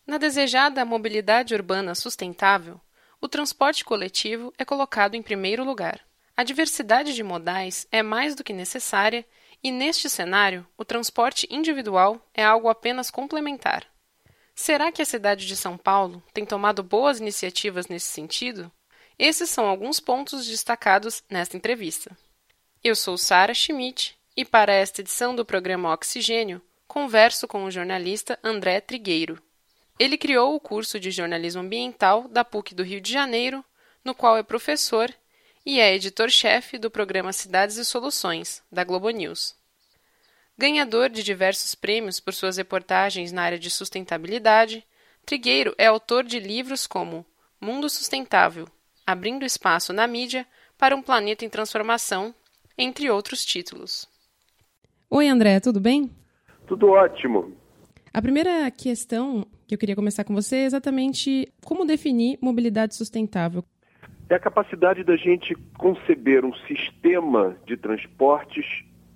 Na desejada mobilidade urbana sustentável, o transporte coletivo é colocado em primeiro lugar. A diversidade de modais é mais do que necessária e, neste cenário, o transporte individual é algo apenas complementar. Será que a cidade de São Paulo tem tomado boas iniciativas nesse sentido? Esses são alguns pontos destacados nesta entrevista. Eu sou Sara Schmidt e, para esta edição do programa Oxigênio, converso com o jornalista André Trigueiro. Ele criou o curso de jornalismo ambiental da PUC do Rio de Janeiro, no qual é professor e é editor-chefe do programa Cidades e Soluções, da Globo News. Ganhador de diversos prêmios por suas reportagens na área de sustentabilidade, Trigueiro é autor de livros como Mundo Sustentável, Abrindo Espaço na Mídia para um Planeta em Transformação, entre outros títulos. Oi, André, tudo bem? Tudo ótimo. A primeira questão que eu queria começar com você é exatamente como definir mobilidade sustentável. É a capacidade da gente conceber um sistema de transportes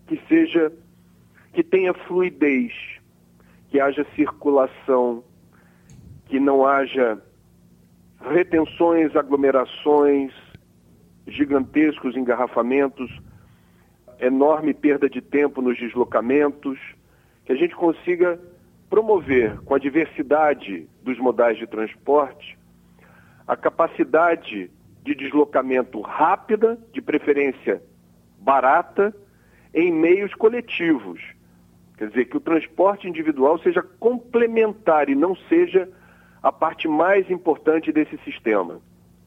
que tenha fluidez, que haja circulação, que não haja retenções, aglomerações, gigantescos engarrafamentos, enorme perda de tempo nos deslocamentos, que a gente consiga promover com a diversidade dos modais de transporte a capacidade de deslocamento rápida, de preferência barata, em meios coletivos. Quer dizer, que o transporte individual seja complementar e não seja a parte mais importante desse sistema.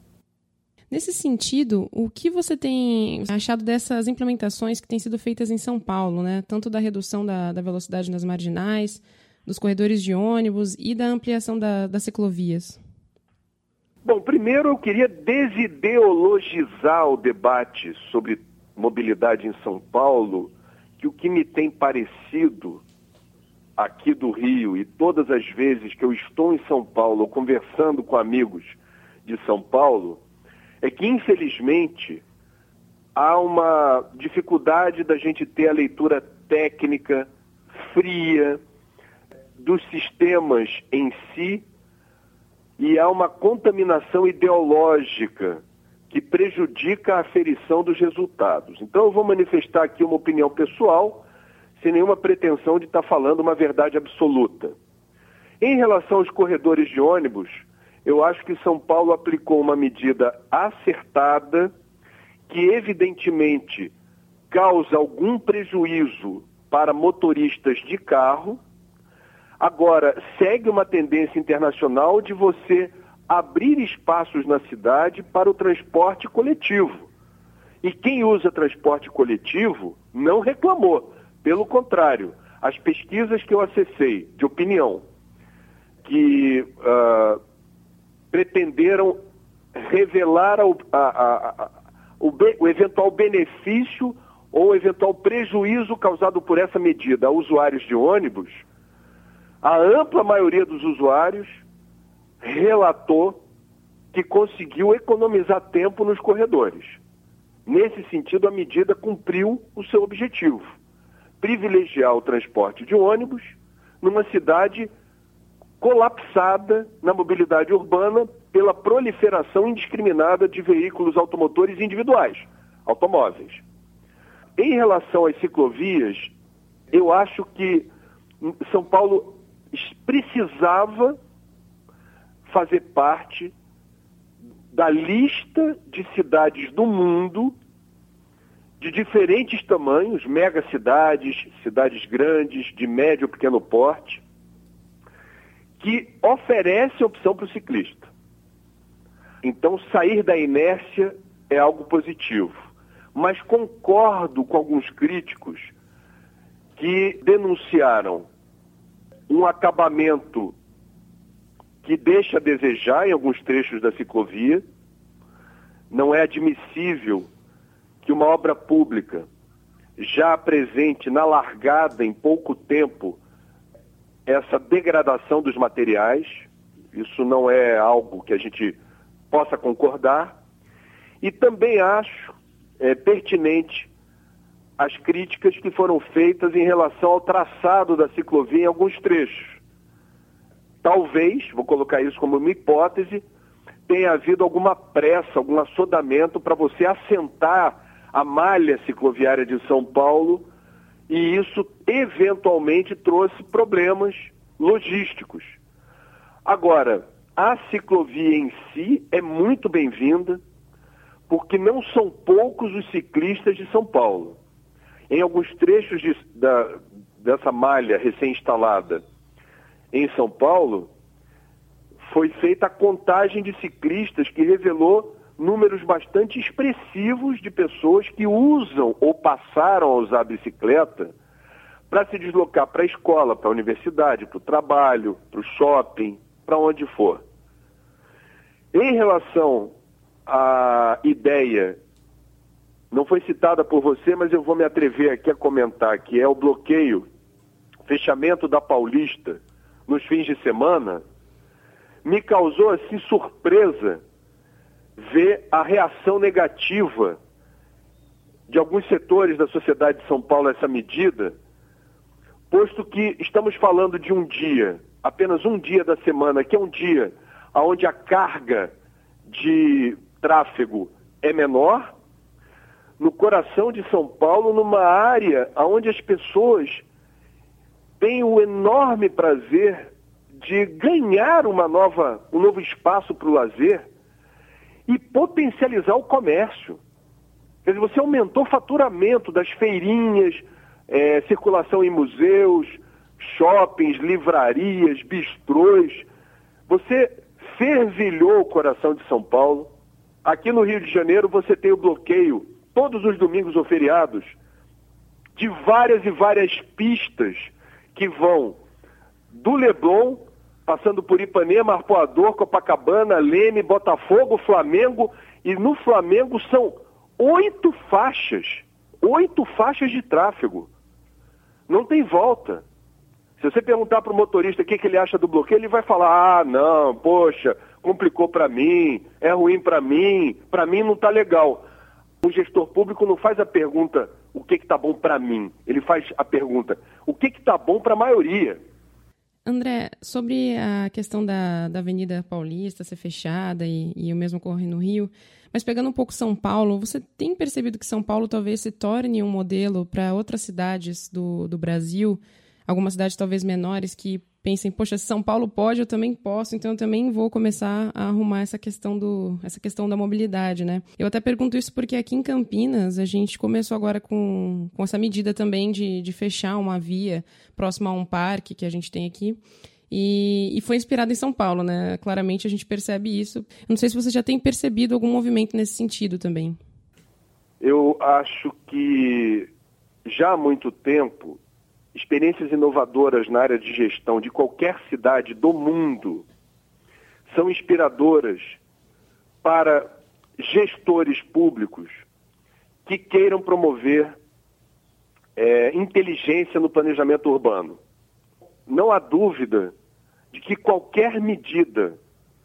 Nesse sentido, o que você tem achado dessas implementações que têm sido feitas em São Paulo, né? Tanto da redução da velocidade nas marginais, dos corredores de ônibus e da ampliação das ciclovias? Bom, primeiro eu queria desideologizar o debate sobre mobilidade em São Paulo, que o que me tem parecido aqui do Rio e todas as vezes que eu estou em São Paulo conversando com amigos de São Paulo, é que, infelizmente, há uma dificuldade da gente ter a leitura técnica, fria, dos sistemas em si, e há uma contaminação ideológica que prejudica a aferição dos resultados. Então eu vou manifestar aqui uma opinião pessoal, sem nenhuma pretensão de estar falando uma verdade absoluta. Em relação aos corredores de ônibus, eu acho que São Paulo aplicou uma medida acertada, que evidentemente causa algum prejuízo para motoristas de carro. Agora, segue uma tendência internacional de você abrir espaços na cidade para o transporte coletivo. E quem usa transporte coletivo não reclamou. Pelo contrário, as pesquisas que eu acessei de opinião, que pretenderam revelar o eventual benefício ou o eventual prejuízo causado por essa medida a usuários de ônibus, a ampla maioria dos usuários relatou que conseguiu economizar tempo nos corredores. Nesse sentido, a medida cumpriu o seu objetivo: privilegiar o transporte de ônibus numa cidade colapsada na mobilidade urbana pela proliferação indiscriminada de veículos automotores individuais, automóveis. Em relação às ciclovias, eu acho que São Paulo precisava fazer parte da lista de cidades do mundo de diferentes tamanhos, megacidades, cidades grandes, de médio ou pequeno porte, que oferece opção para o ciclista. Então, sair da inércia é algo positivo. Mas concordo com alguns críticos que denunciaram um acabamento que deixa a desejar em alguns trechos da ciclovia. Não é admissível que uma obra pública já apresente na largada, em pouco tempo, essa degradação dos materiais. Isso não é algo que a gente possa concordar. E também acho pertinente as críticas que foram feitas em relação ao traçado da ciclovia em alguns trechos. talvez, vou colocar isso como uma hipótese, tenha havido alguma pressa, algum assodamento para você assentar a malha cicloviária de São Paulo, e isso eventualmente trouxe problemas logísticos. Agora, a ciclovia em si é muito bem-vinda, porque não são poucos os ciclistas de São Paulo. Em alguns trechos dessa malha recém-instalada em São Paulo, foi feita a contagem de ciclistas que revelou números bastante expressivos de pessoas que usam ou passaram a usar a bicicleta para se deslocar para a escola, para a universidade, para o trabalho, para o shopping, para onde for. Em relação à ideia, não foi citada por você, mas eu vou me atrever aqui a comentar, que é o bloqueio, fechamento da Paulista nos fins de semana, me causou assim surpresa ver a reação negativa de alguns setores da sociedade de São Paulo a essa medida, posto que estamos falando de um dia, apenas um dia da semana, que é um dia onde a carga de tráfego é menor, no coração de São Paulo, numa área onde as pessoas têm o enorme prazer de ganhar um novo espaço para o lazer e potencializar o comércio. Quer dizer, você aumentou o faturamento das feirinhas, circulação em museus, shoppings, livrarias, bistrôs. Você fervilhou o coração de São Paulo. Aqui no Rio de Janeiro você tem o bloqueio, todos os domingos ou feriados, de várias e várias pistas que vão do Leblon, passando por Ipanema, Arpoador, Copacabana, Leme, Botafogo, Flamengo, e no Flamengo são 8 faixas de tráfego. Não tem volta. Se você perguntar para o motorista o que ele acha do bloqueio, ele vai falar, não, poxa, complicou para mim, é ruim para mim não está legal. O gestor público não faz a pergunta, o que está bom para mim? Ele faz a pergunta, o que está bom para a maioria? André, sobre a questão da Avenida Paulista ser fechada e o mesmo ocorre no Rio, mas pegando um pouco São Paulo, você tem percebido que São Paulo talvez se torne um modelo para outras cidades do Brasil, algumas cidades talvez menores que pensem, poxa, se São Paulo pode, eu também posso, então eu também vou começar a arrumar essa questão da mobilidade, né? Eu até pergunto isso porque aqui em Campinas a gente começou agora com essa medida também de fechar uma via próxima a um parque que a gente tem aqui e foi inspirado em São Paulo, né? Claramente a gente percebe isso. Eu não sei se você já tem percebido algum movimento nesse sentido também. Eu acho que já há muito tempo experiências inovadoras na área de gestão de qualquer cidade do mundo são inspiradoras para gestores públicos que queiram promover inteligência no planejamento urbano. Não há dúvida de que qualquer medida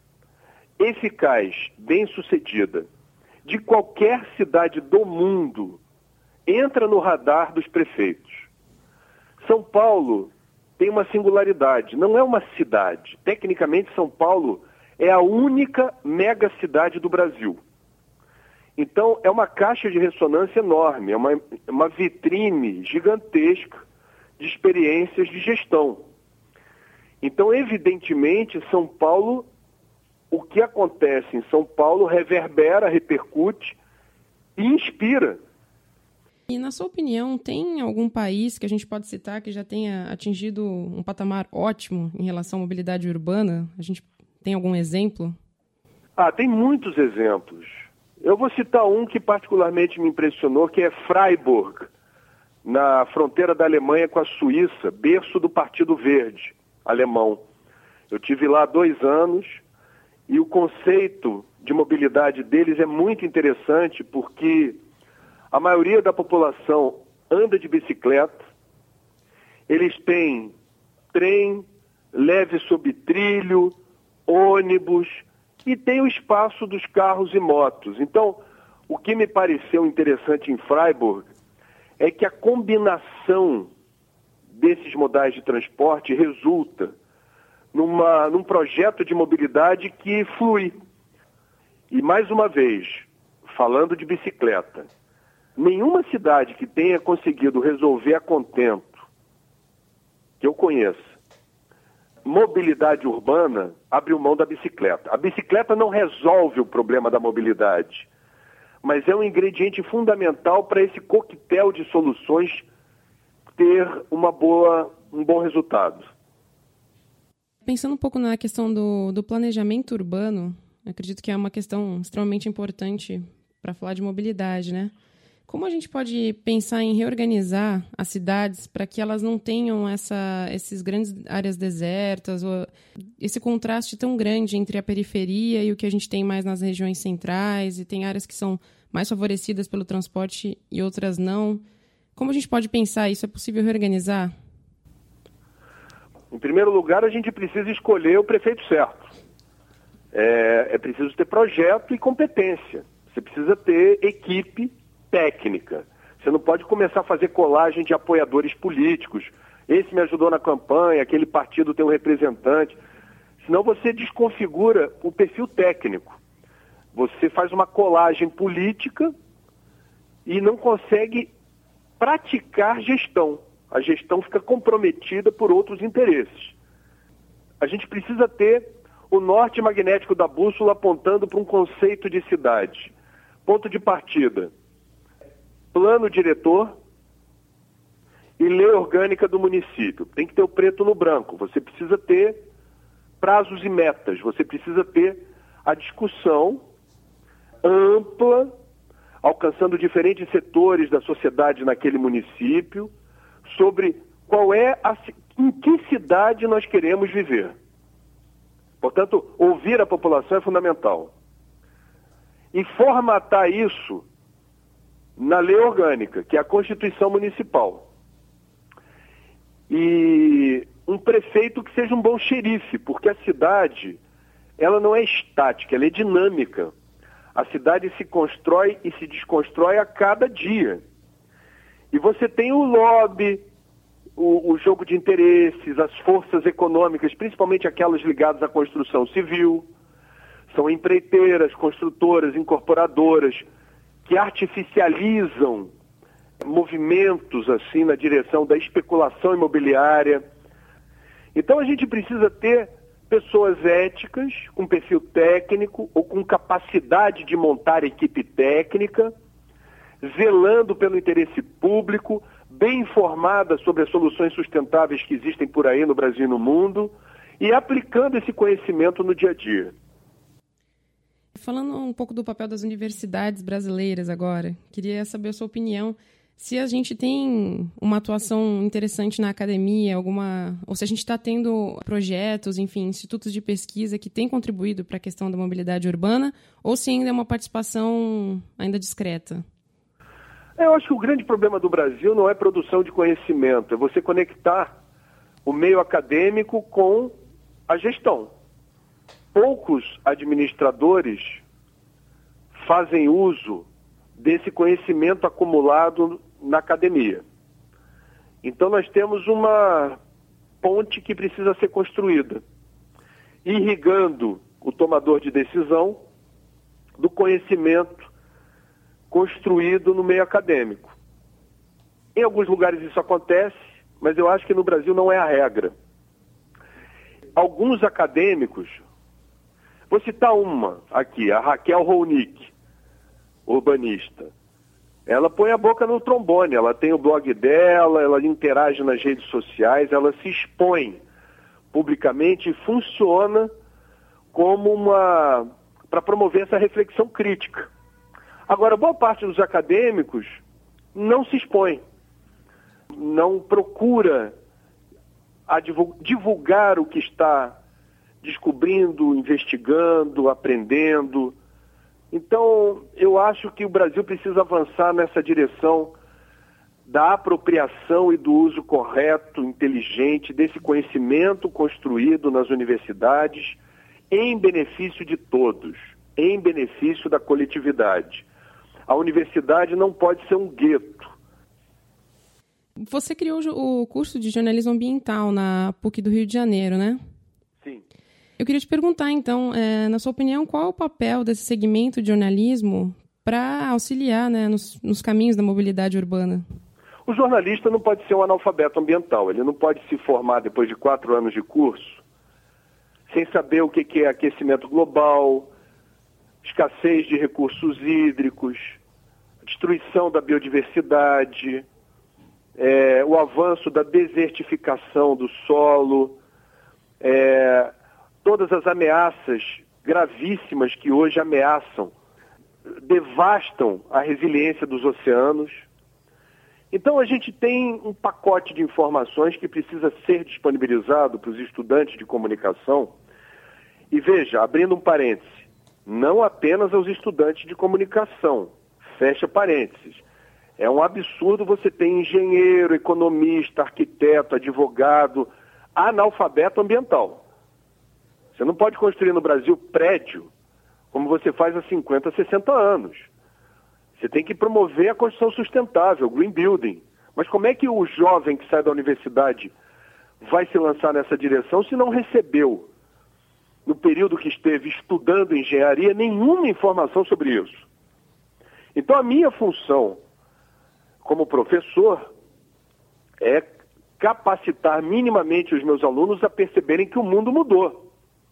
eficaz, bem-sucedida, de qualquer cidade do mundo entra no radar dos prefeitos. São Paulo tem uma singularidade, não é uma cidade. Tecnicamente, São Paulo é a única megacidade do Brasil. Então, é uma caixa de ressonância enorme, é uma vitrine gigantesca de experiências de gestão. Então, evidentemente, São Paulo, o que acontece em São Paulo reverbera, repercute e inspira. E, na sua opinião, tem algum país que a gente pode citar que já tenha atingido um patamar ótimo em relação à mobilidade urbana? A gente tem algum exemplo? Tem muitos exemplos. Eu vou citar um que particularmente me impressionou, que é Freiburg, na fronteira da Alemanha com a Suíça, berço do Partido Verde alemão. Eu tive lá 2 anos e o conceito de mobilidade deles é muito interessante porque a maioria da população anda de bicicleta, eles têm trem, leve sob trilho, ônibus e tem o espaço dos carros e motos. Então, o que me pareceu interessante em Freiburg é que a combinação desses modais de transporte resulta num projeto de mobilidade que flui. E, mais uma vez, falando de bicicleta, nenhuma cidade que tenha conseguido resolver a contento, que eu conheça, mobilidade urbana, abriu mão da bicicleta. A bicicleta não resolve o problema da mobilidade, mas é um ingrediente fundamental para esse coquetel de soluções ter um bom resultado. Pensando um pouco na questão do planejamento urbano, acredito que é uma questão extremamente importante para falar de mobilidade, né? Como a gente pode pensar em reorganizar as cidades para que elas não tenham esses grandes áreas desertas, ou esse contraste tão grande entre a periferia e o que a gente tem mais nas regiões centrais, e tem áreas que são mais favorecidas pelo transporte e outras não? Como a gente pode pensar isso? É possível reorganizar? Em primeiro lugar, a gente precisa escolher o prefeito certo. É preciso ter projeto e competência. Você precisa ter equipe técnica. Você não pode começar a fazer colagem de apoiadores políticos. Esse me ajudou na campanha, aquele partido tem um representante. Senão você desconfigura o perfil técnico. Você faz uma colagem política e não consegue praticar gestão. A gestão fica comprometida por outros interesses. A gente precisa ter o norte magnético da bússola apontando para um conceito de cidade. Ponto de partida: plano diretor e lei orgânica do município. Tem que ter o preto no branco. Você precisa ter prazos e metas. Você precisa ter a discussão ampla, alcançando diferentes setores da sociedade naquele município, sobre em que cidade nós queremos viver. Portanto, ouvir a população é fundamental. E formatar isso na lei orgânica, que é a Constituição Municipal. E um prefeito que seja um bom xerife, porque a cidade, ela não é estática, ela é dinâmica. A cidade se constrói e se desconstrói a cada dia. E você tem o lobby, o jogo de interesses, as forças econômicas, principalmente aquelas ligadas à construção civil. São empreiteiras, construtoras, incorporadoras, que artificializam movimentos assim na direção da especulação imobiliária. Então a gente precisa ter pessoas éticas, com perfil técnico ou com capacidade de montar equipe técnica, zelando pelo interesse público, bem informada sobre as soluções sustentáveis que existem por aí no Brasil e no mundo, e aplicando esse conhecimento no dia a dia. Falando um pouco do papel das universidades brasileiras agora, queria saber a sua opinião. Se a gente tem uma atuação interessante na academia, ou se a gente está tendo projetos, enfim, institutos de pesquisa que têm contribuído para a questão da mobilidade urbana, ou se ainda é uma participação ainda discreta? Eu acho que o grande problema do Brasil não é produção de conhecimento, é você conectar o meio acadêmico com a gestão. Poucos administradores fazem uso desse conhecimento acumulado na academia. Então nós temos uma ponte que precisa ser construída, irrigando o tomador de decisão do conhecimento construído no meio acadêmico. Em alguns lugares isso acontece, mas eu acho que no Brasil não é a regra. Alguns acadêmicos, vou citar uma aqui, a Raquel Ronick, urbanista. Ela põe a boca no trombone, ela tem o blog dela, ela interage nas redes sociais, ela se expõe publicamente e funciona como para promover essa reflexão crítica. Agora, boa parte dos acadêmicos não se expõe, não procura divulgar o que está descobrindo, investigando, aprendendo. Então, eu acho que o Brasil precisa avançar nessa direção da apropriação e do uso correto, inteligente, desse conhecimento construído nas universidades em benefício de todos, em benefício da coletividade. A universidade não pode ser um gueto. Você criou o curso de jornalismo ambiental na PUC do Rio de Janeiro, né? Sim. Eu queria te perguntar, então, na sua opinião, qual é o papel desse segmento de jornalismo para auxiliar, né, nos caminhos da mobilidade urbana? O jornalista não pode ser um analfabeto ambiental. Ele não pode se formar depois de 4 anos de curso sem saber o que é aquecimento global, escassez de recursos hídricos, destruição da biodiversidade, o avanço da desertificação do solo, todas as ameaças gravíssimas que hoje ameaçam, devastam a resiliência dos oceanos. Então a gente tem um pacote de informações que precisa ser disponibilizado para os estudantes de comunicação. E veja, abrindo um parêntese, não apenas aos estudantes de comunicação, fecha parênteses. É um absurdo você ter engenheiro, economista, arquiteto, advogado, analfabeto ambiental. Você não pode construir no Brasil prédio como você faz há 50, 60 anos. Você tem que promover a construção sustentável, green building. Mas como é que o jovem que sai da universidade vai se lançar nessa direção se não recebeu, no período que esteve estudando engenharia, nenhuma informação sobre isso? Então a minha função como professor é capacitar minimamente os meus alunos a perceberem que o mundo mudou.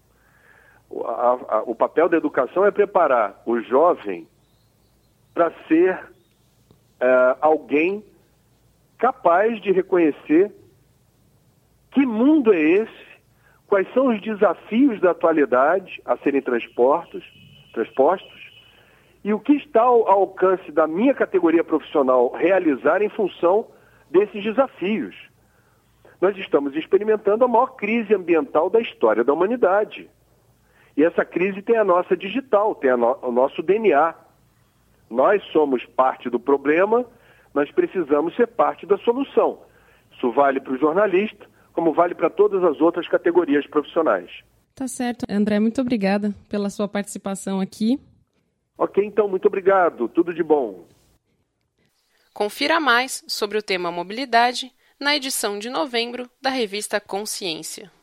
O papel da educação é preparar o jovem para ser alguém capaz de reconhecer que mundo é esse, quais são os desafios da atualidade a serem transpostos, e o que está ao alcance da minha categoria profissional realizar em função desses desafios. Nós estamos experimentando a maior crise ambiental da história da humanidade. E essa crise tem a nossa digital, tem o nosso DNA. Nós somos parte do problema, nós precisamos ser parte da solução. Isso vale para o jornalista, como vale para todas as outras categorias profissionais. Tá certo. André, muito obrigada pela sua participação aqui. Ok, então, muito obrigado. Tudo de bom. Confira mais sobre o tema mobilidade na edição de novembro da revista Consciência.